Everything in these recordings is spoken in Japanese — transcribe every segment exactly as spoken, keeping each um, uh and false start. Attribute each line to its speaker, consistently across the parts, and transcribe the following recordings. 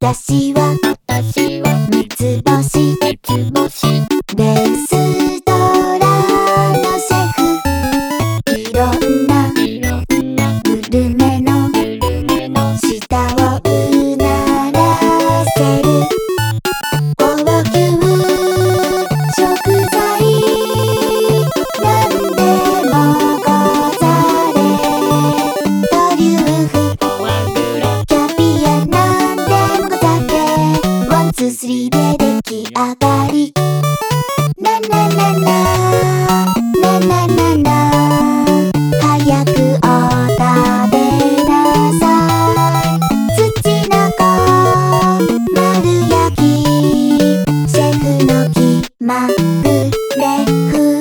Speaker 1: 私は
Speaker 2: 私は
Speaker 1: 三つ星
Speaker 2: 三つ星
Speaker 1: レストランのシェフ、いろんない
Speaker 2: ろんな
Speaker 1: グルメの
Speaker 2: グルメの
Speaker 1: 舌をうならせる高級食材、なんでもござれ、トリュフ
Speaker 2: フォアグラ
Speaker 1: キャビア、なんでもござれ、ワンツースリーで出来上がり、なななななななな、早くお食べなさい、土の子丸焼き、シェフの気まぐれ風。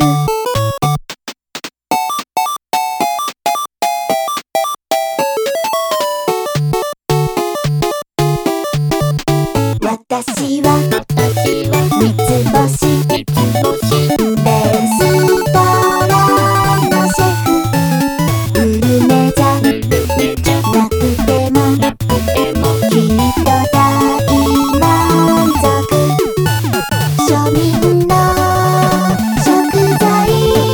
Speaker 1: 私は
Speaker 2: 私は
Speaker 1: 三つ星
Speaker 2: 三つ星
Speaker 1: レストランのシェフ、グルメじゃ
Speaker 2: グルメじゃ
Speaker 1: なくても
Speaker 2: なくても
Speaker 1: きっと大満足、庶民の食材、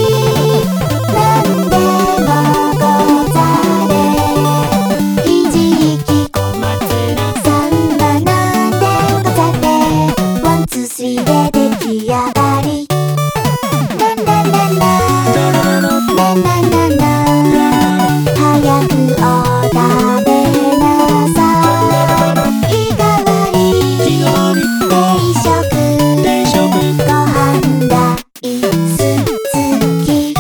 Speaker 1: なんでもござれ、ひじき
Speaker 2: 小松菜
Speaker 1: サンマ、なんでもござれ、ワンツースリーで出来上がり、なななななななな、早くお食べなさい、日替わり
Speaker 2: 日替わり
Speaker 1: 定食
Speaker 2: 定食
Speaker 1: ご飯大好き、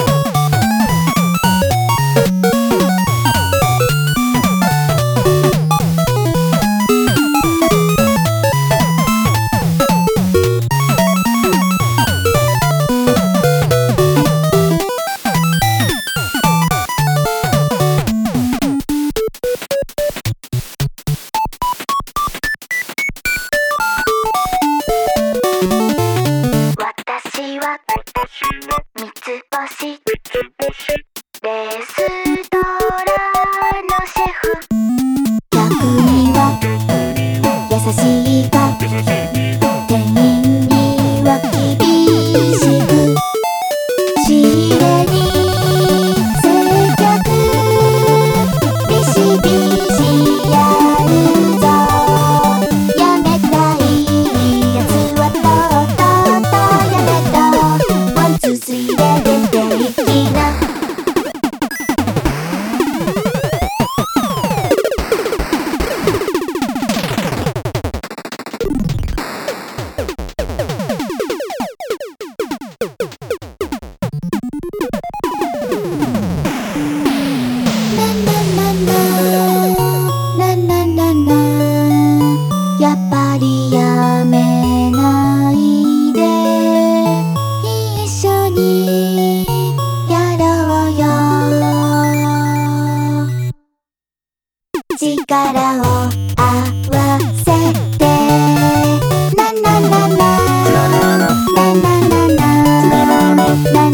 Speaker 1: 私は
Speaker 2: 私は
Speaker 1: 三つ星
Speaker 2: 三つ星
Speaker 1: レストランのシェフ、客には優しいが
Speaker 2: 優しいが
Speaker 1: 店員には厳しく、仕入れに接客、ビシビシやるぞ、やめたいやつはとっととやめと、ワンツースリーで出ていきな。なななな、やっぱりやめないで、一緒にやろうよ、力を合わせて、ななななななななな